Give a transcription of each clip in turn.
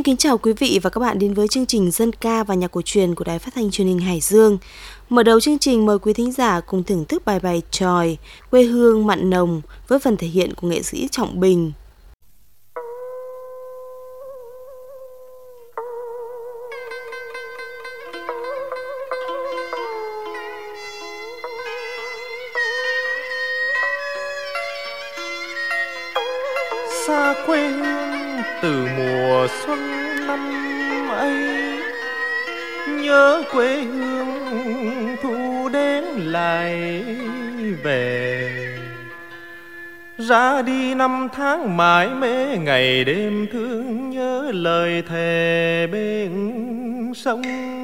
kính chào quý vị và các bạn đến với chương trình Dân ca và nhạc cổ truyền của Đài Phát thanh Truyền hình Hải Dương. Mở đầu chương trình mời quý thính giả cùng thưởng thức bài Chòi, quê hương mặn nồng với phần thể hiện của nghệ sĩ Trọng Bình. Xa quê hương từ mùa xuân năm ấy, nhớ quê hương thu đến lại về. Ra đi năm tháng mãi mê, ngày đêm thương nhớ lời thề bên sông.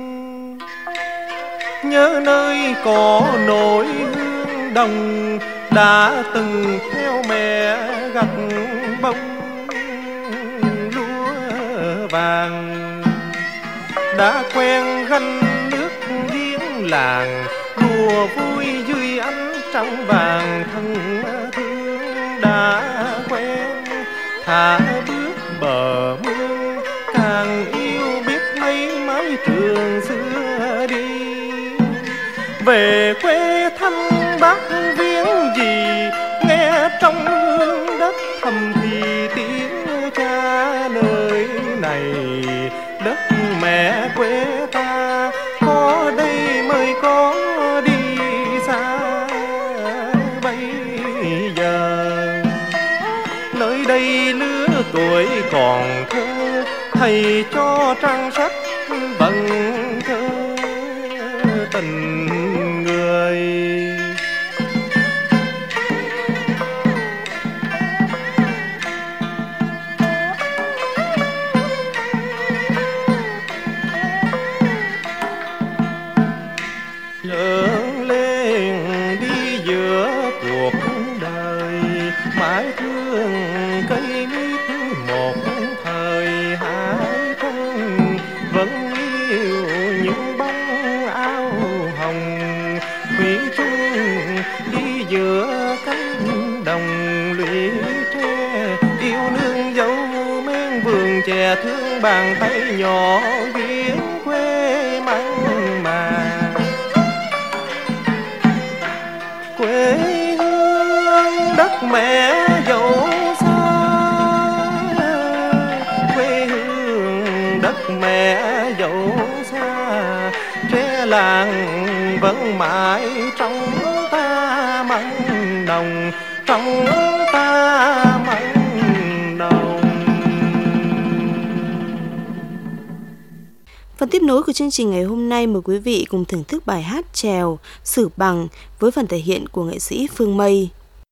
Nhớ nơi có nỗi hương đồng, đã từng theo mẹ gặt bông lúa vàng. Đã quen gánh nước giếng làng, đùa vui dưới ánh trăng vàng. Thân thương đã quen thả bước bờ mương, càng yêu biết mấy mái trường xưa đi. Về quê thăm bác viếng gì, nghe trong hương đất thầm thì tiếng cha nơi này. Đất mẹ quê ta có đây mới có đi xa bây giờ. Nơi đây lứa tuổi còn thơ, thầy cho trang sách vần thơ tình người. Lớn lên đi giữa cuộc đời, mãi thương cây mít một thời hai thân. Vẫn yêu những bóng áo hồng thủy chung, đi giữa cánh đồng lũy tre. Yêu nương dấu men vườn chè, thương bàn tay nhỏ viễn quê mặn mà. Quê hương đất mẹ dẫu xa, quê hương đất mẹ dẫu xa. Tre làng vẫn mãi trong ta mặn nồng, trong ta mặn nồng. Phần tiếp nối của chương trình ngày hôm nay mời quý vị cùng thưởng thức bài hát chèo Sử Bằng với phần thể hiện của nghệ sĩ Phương Mây.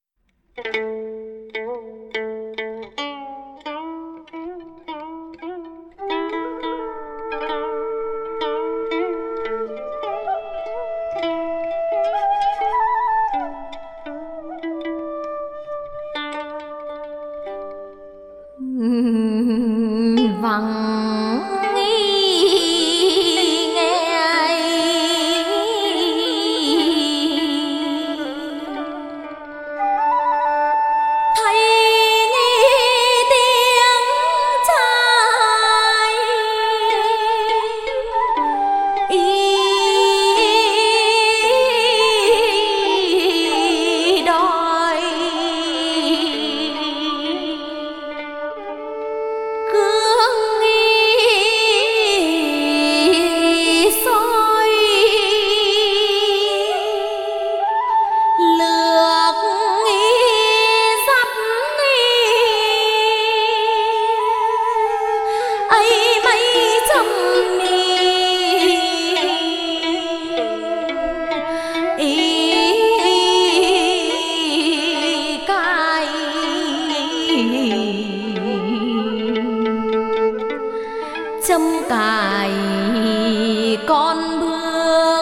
Châm cài con bước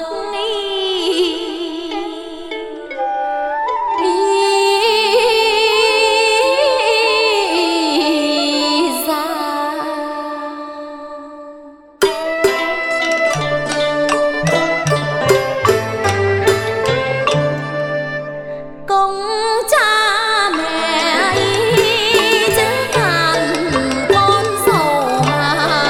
ra. Công cha mẹ chứ càn con giàu mà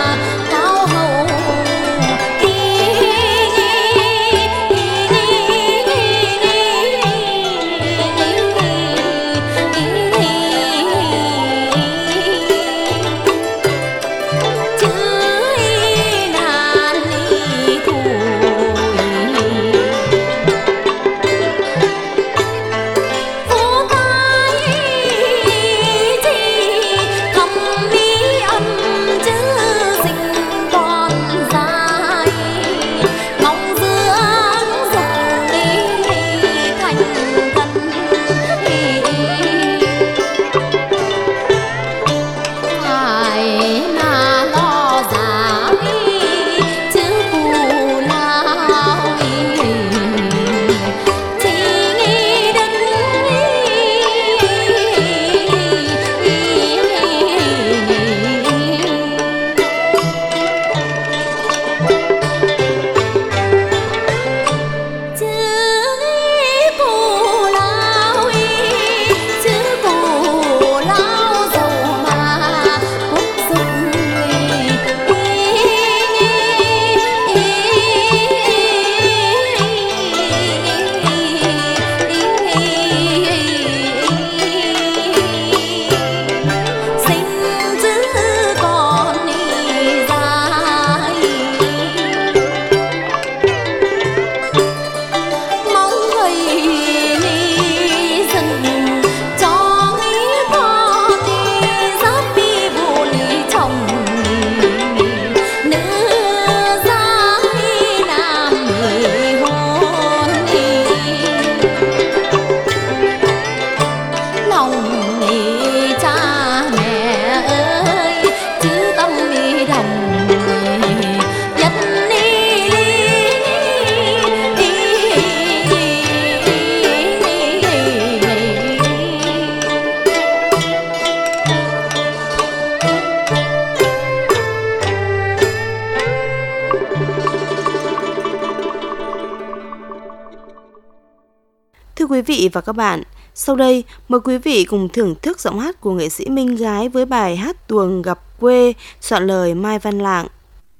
vị và các bạn, sau đây mời quý vị cùng thưởng thức giọng hát của nghệ sĩ Minh Gái với bài hát tuồng Gặp Quê, soạn lời Mai Văn Lạng.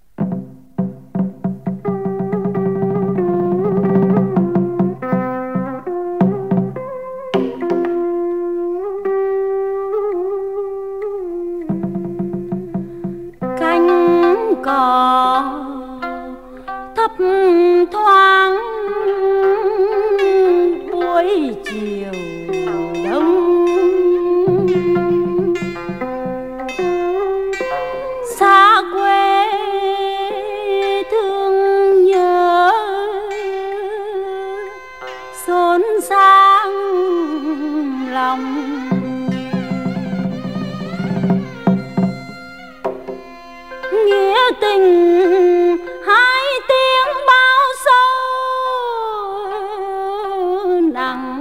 Cánh cò thấp thoáng buổi chiều đông, xa quê thương nhớ xốn sang lòng. Nghĩa tình hai tiếng bao sâu nặng,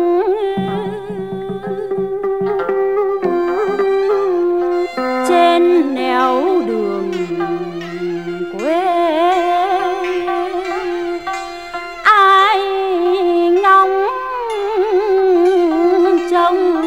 trên nẻo đường quê ai ngóng trông.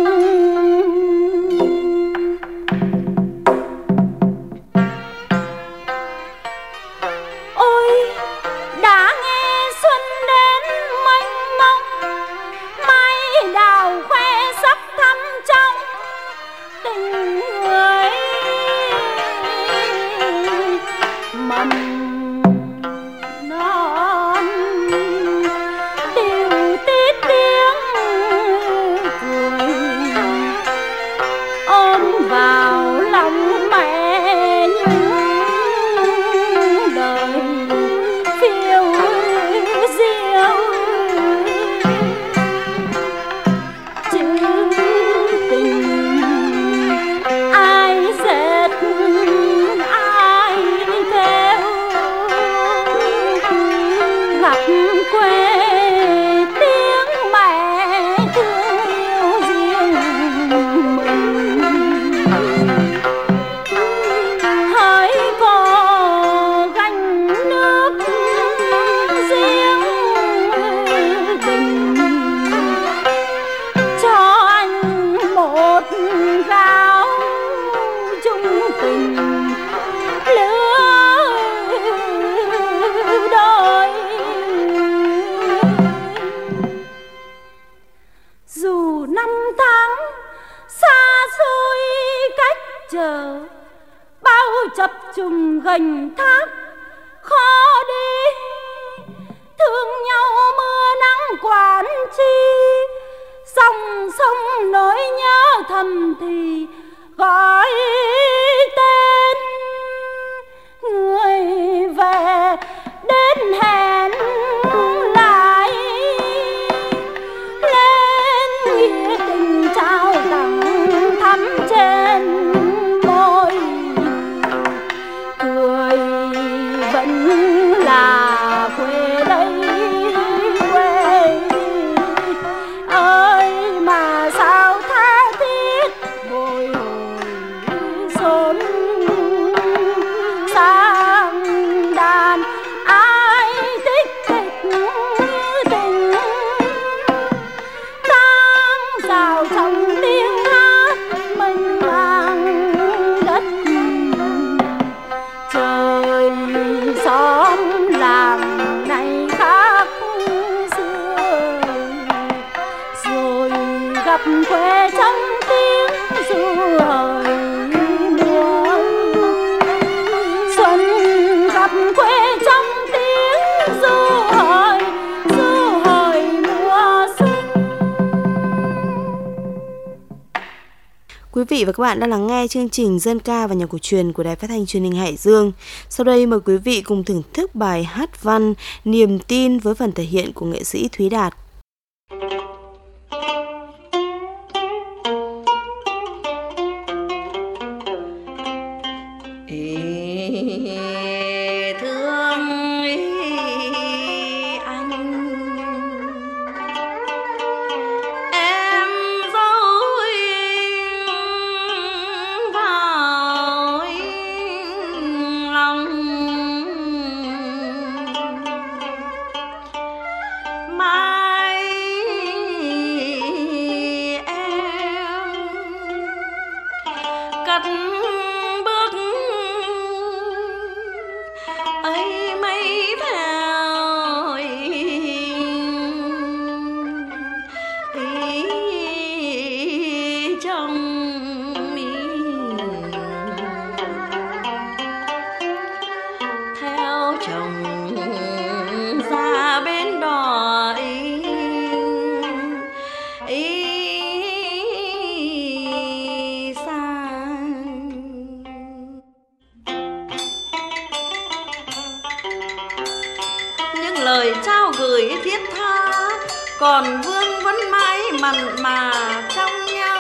Chập trùng gành thác khó đi, thương nhau mưa nắng quản chi, dòng sông nỗi nhớ thầm thì gọi tên người về đến hẹn lại, lên nghĩa tình trao tặng thắm trên môi, cười vẫn là quê đây quê ơi, mà sao tha thiết bồi hồi xốn sang đàn. Ai thích kịch tình đang rào trong tiếng hát mênh mang đất trời, xóm làng này khác xưa, rồi gặp quê trong tiếng ru hời mùa xuân, gặp quê trong tiếng ru hời mùa xuân. Quý vị và các bạn đang lắng nghe chương trình Dân ca và nhạc cổ truyền của Đài Phát thanh Truyền hình Hải Dương. Sau đây mời quý vị cùng thưởng thức bài hát văn Niềm tin với phần thể hiện của nghệ sĩ Thúy Đạt. Mai cất bước ấy mấy vào trong theo chồng ra bến đò lời trao gửi thiết tha, còn vương vẫn mãi mặn mà trong nhau.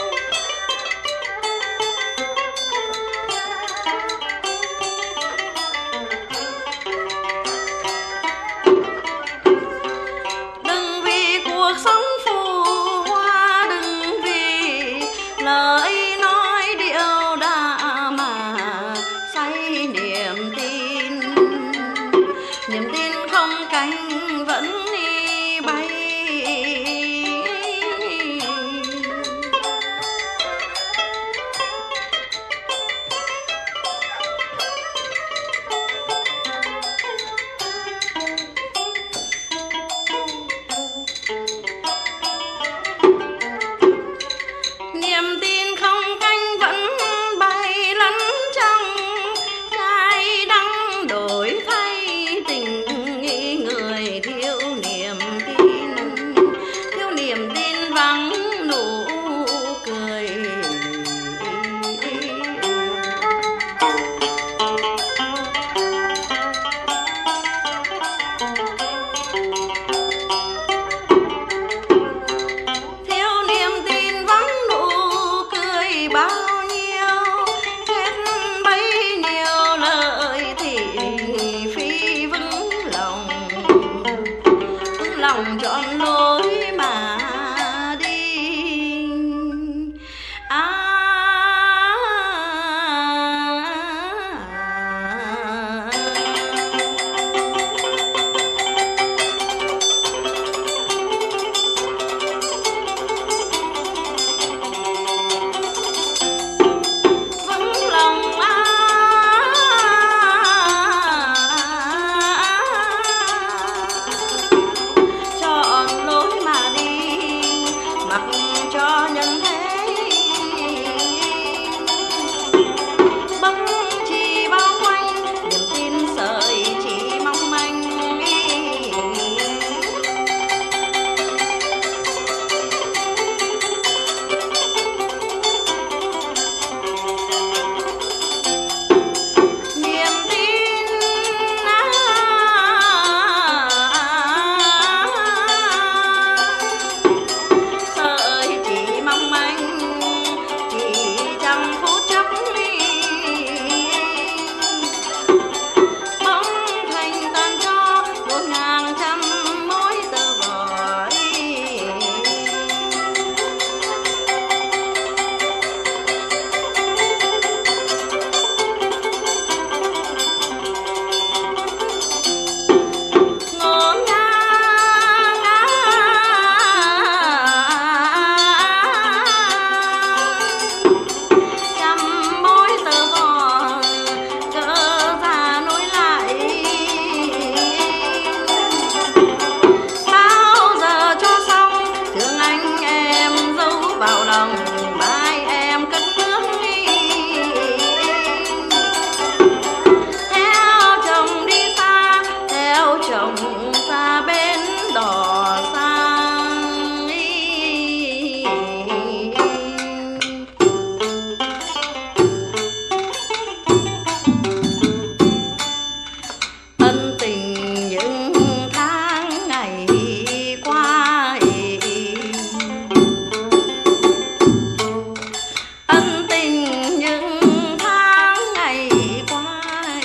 Đừng vì cuộc sống phù hoa, đừng vì lời nói điệu đà mà say niềm tin không cánh vẫn đi bay. Niềm tin không cánh vẫn bay lẫn trong trái đắng đổi thay tình. Thiếu niềm tin vắng nụ cười. Thiếu niềm tin vắng nụ cười bao nhiêu, hết bấy nhiêu lời thì phi vững lòng chọn lối mà đi. Vững lòng cho nhân thế bất chi bao quanh, niềm tin sợi chỉ mong manh. Niềm tin sợi chỉ mong manh, chỉ trong phút chốc bóng thành tàn cho một ngàn trăm mối tơ vò. Ngổn ngang trăm mối tơ vò gỡ ra nối lại. Bao giờ cho xong thương anh em giấu vào lòng, mai em cất bước theo chồng đi xa, theo chồng xa bên đò sang. Ân tình những tháng ngày qua, ân tình những tháng ngày qua,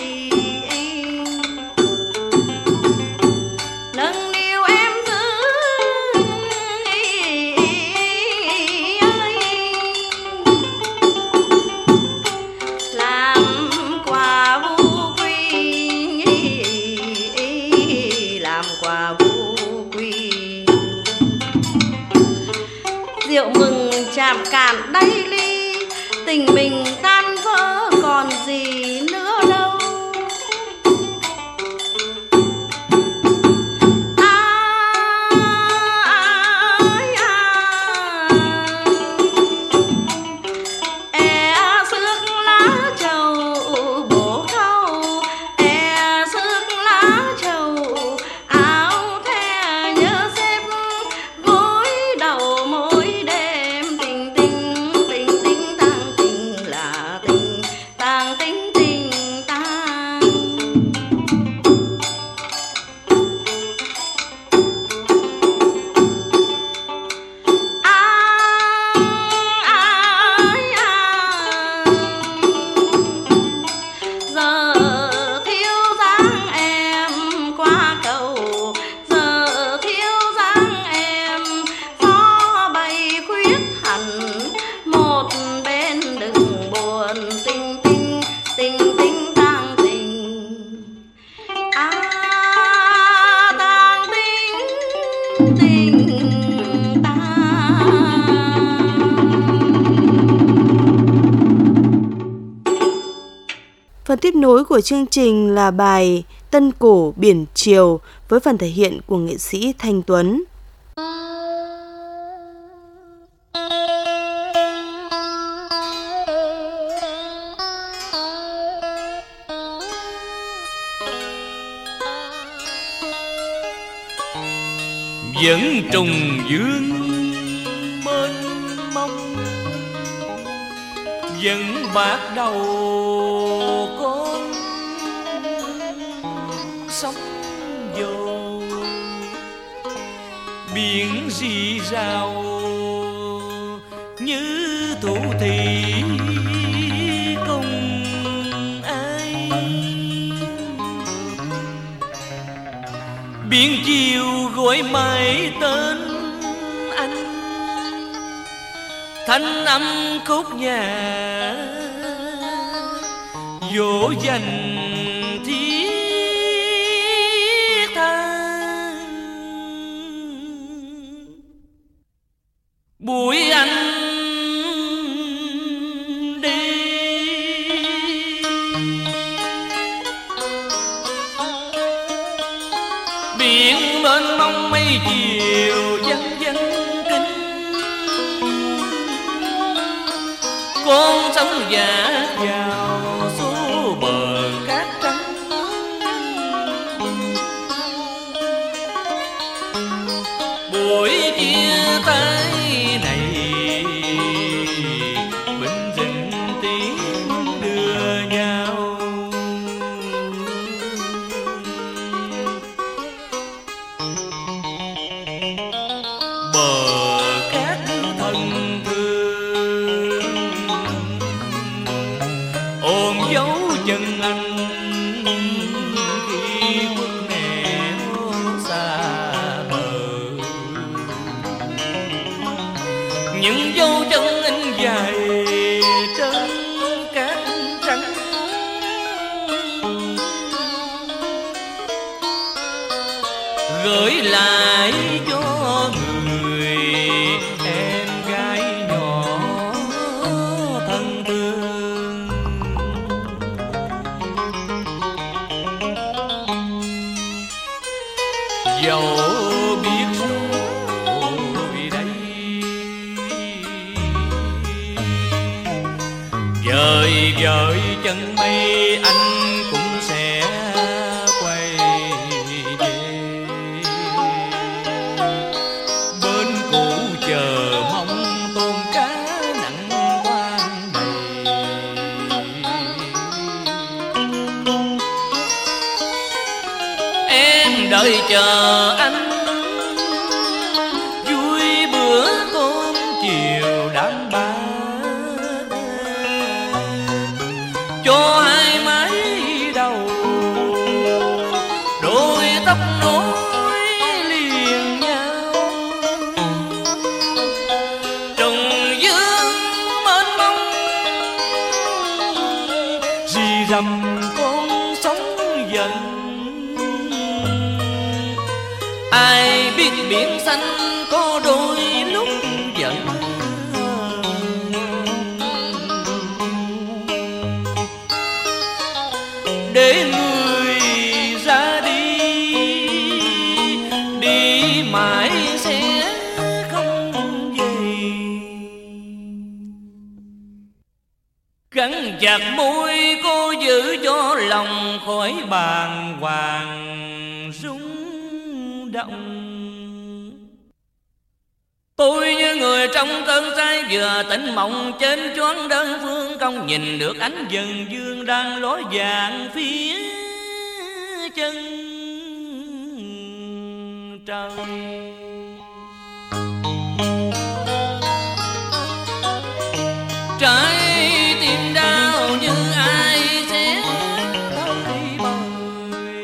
nâng niu em giữ làm quà vu quy, làm quà vu quy. Rượu mừng chạm cạn đáy ly, tình mình tan vỡ còn gì nữa đâu. Phần tiếp nối của chương trình là bài Tân Cổ Biển Triều với phần thể hiện của nghệ sĩ Thanh Tuấn. Vẫn trùng dương mênh mông, vẫn bạc đầu con sóng dầu, biển rì rào như thủ thị cùng ai. Biển chiều gọi mãi tên anh, thanh âm khúc nhà dỗ dành thiết tha. Buổi anh đi biển mênh mông mây chiều vắng vắng kính, con sóng dạt vào số bờ cát trắng. Buổi chia tay này bình rình tiếng đưa nhau, bờ cát thân thương ôm dấu chân anh khi khuất nẻo xa bờ. Những dấu chân anh dài trên cát trắng, gửi lại cho người em gái nhỏ thân thương. Dẫu biết rồi đây dời dời chân mây, anh cũng sẽ quay về bên cũ chờ mong tôm cá nặng quan đầy. Em đợi chờ anh vui bữa cơm chiều đám ba, cho hai mái đầu đôi tóc nối liền nhau. Trùng dương mênh mông rì rầm con sóng dần, ai biết biển xanh có đôi lúc giận. Cắn chặt môi cô giữ cho lòng khỏi bàng hoàng rung động. Tôi như người trong cơn say vừa tỉnh mộng, trên choáng đơn phương công nhìn được ánh dần dương đang ló dạng phía chân trời. Trái tim đau như ai sẽ bơi bời.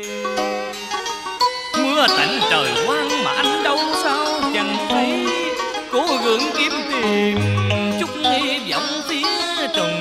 Mưa tạnh trời quang mà anh đâu sao chẳng thấy. Cố gắng kiếm tìm chút hy vọng phía trùng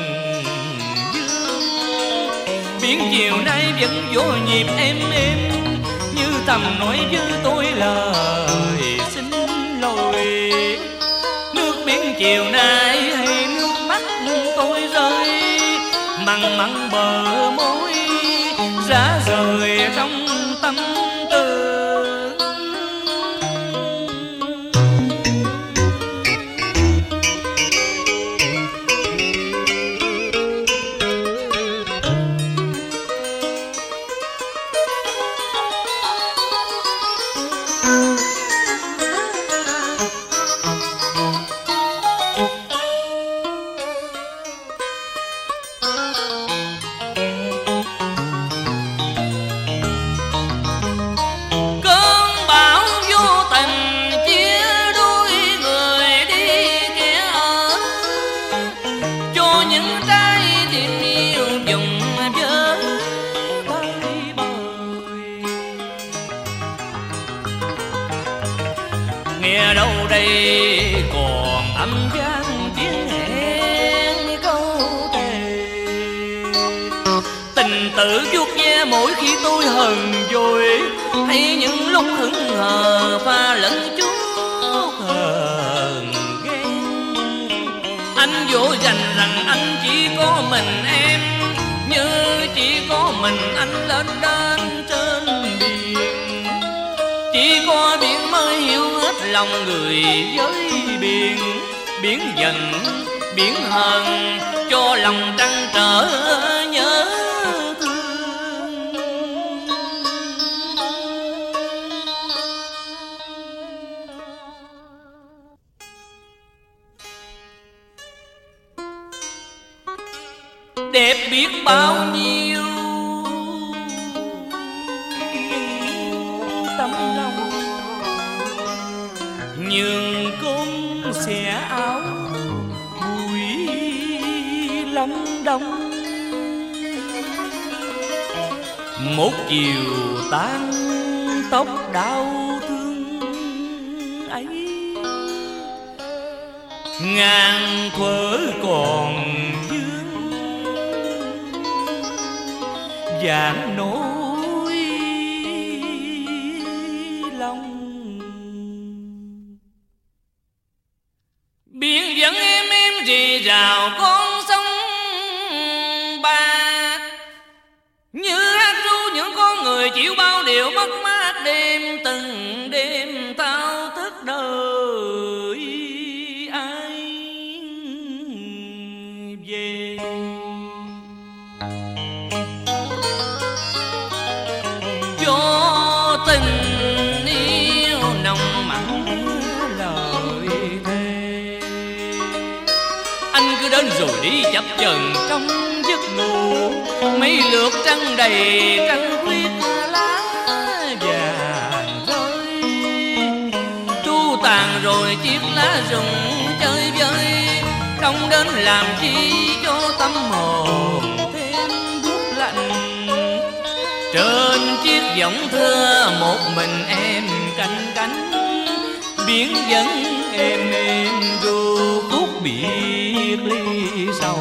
dương. Biển chiều nay vẫn vô nhịp êm như thầm nói với tôi lời xin lỗi. Nước biển chiều nay hay nước mắt tôi rơi, mặn mặn bờ môi rã rời trong tâm tư. Nghe đâu đây còn âm vang tiếng hẹn câu thề. Tình tự vuốt ve mỗi khi tôi hờn dỗi, hay những lúc hững hờ pha lẫn chút hờn ghen. Anh dỗ dành rằng anh chỉ có mình em, như chỉ có mình anh lên đến trên biển. Chỉ có biển mới hiểu hết lòng người với biển. Biển giận, biển hờn, cho lòng trăn trở nhớ thương. Đẹp biết bao nhiêu tấm lòng, nhưng cũng xẻ áo bụi lông đông. Một chiều tan tóc đau thương ấy, ngàn thuở còn vương vàng nỗi lòng. Biển dẫn em rì rào con sông bạc, như hát ru những con người chịu bao điều mất mát đêm từng đêm thao thức đời ai về. Do tình yêu nồng mặn lời thề, anh cứ đến rồi đi chập chờn trong giấc ngủ. Mấy lượt trăng đầy trăng khuyết lá vàng rơi, tru tàn rồi chiếc lá rụng chơi vơi. Không đến làm chi cho tâm hồn thêm buốt lạnh. Trên chiếc võng thưa một mình em canh cánh, biển vẫn êm ru khúc biệt ly sầu.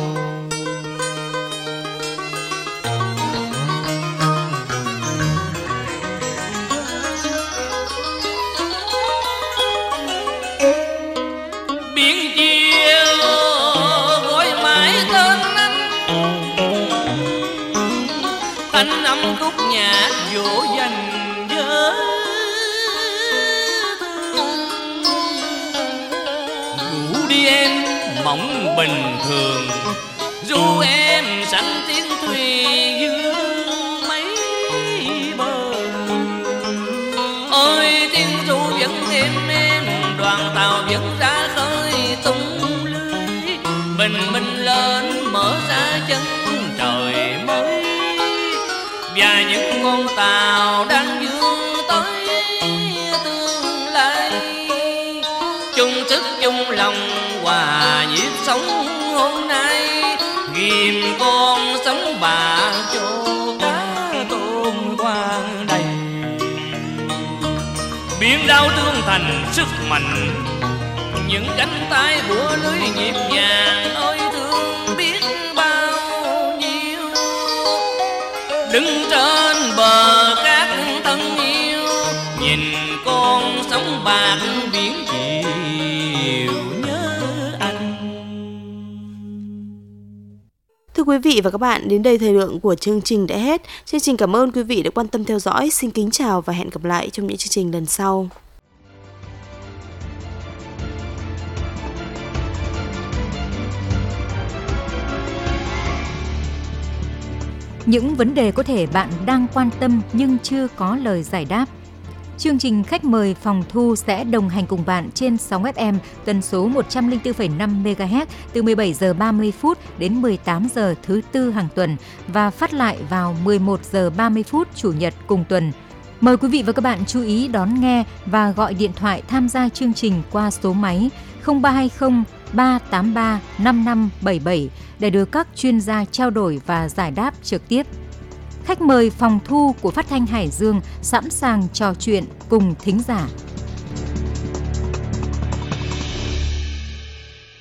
Biển chiều gọi mãi tên anh, thanh âm khúc nhạc dỗ dành với thương. Ngủ đi em mộng bình thường, ru em sánh tiếng thuyền dương mấy bờ. Ôi tiếng ru vẫn êm đoàn tàu vẫn ra khơi tung lưới, bình minh lên mở ra chân trời mới, và những con tàu đang vươn tới tương lai, chung sức chung lòng hòa nhịp sống hôm nay, ghim con sống bà cho cá tôm quang đầy. Biển đảo tương thành sức mạnh, những cánh tay bủa lưới nhịp nhàng, ôi thương biết bao nhiêu. Đứng trên bờ cát thân yêu, nhìn con sóng bạc biển chiều nhớ anh. Thưa quý vị và các bạn, đến đây thời lượng của chương trình đã hết. Chương trình cảm ơn quý vị đã quan tâm theo dõi. Xin kính chào và hẹn gặp lại trong những chương trình lần sau. Những vấn đề có thể bạn đang quan tâm nhưng chưa có lời giải đáp. Chương trình Khách mời phòng thu sẽ đồng hành cùng bạn trên sóng FM tần số 104,5 MHz từ 17 giờ 30 phút đến 18 giờ thứ Tư hàng tuần và phát lại vào 11 giờ 30 phút Chủ nhật cùng tuần. Mời quý vị và các bạn chú ý đón nghe và gọi điện thoại tham gia chương trình qua số máy 0320 383 5577 để được các chuyên gia trao đổi và giải đáp trực tiếp. Khách mời phòng thu của Phát thanh Hải Dương sẵn sàng trò chuyện cùng thính giả.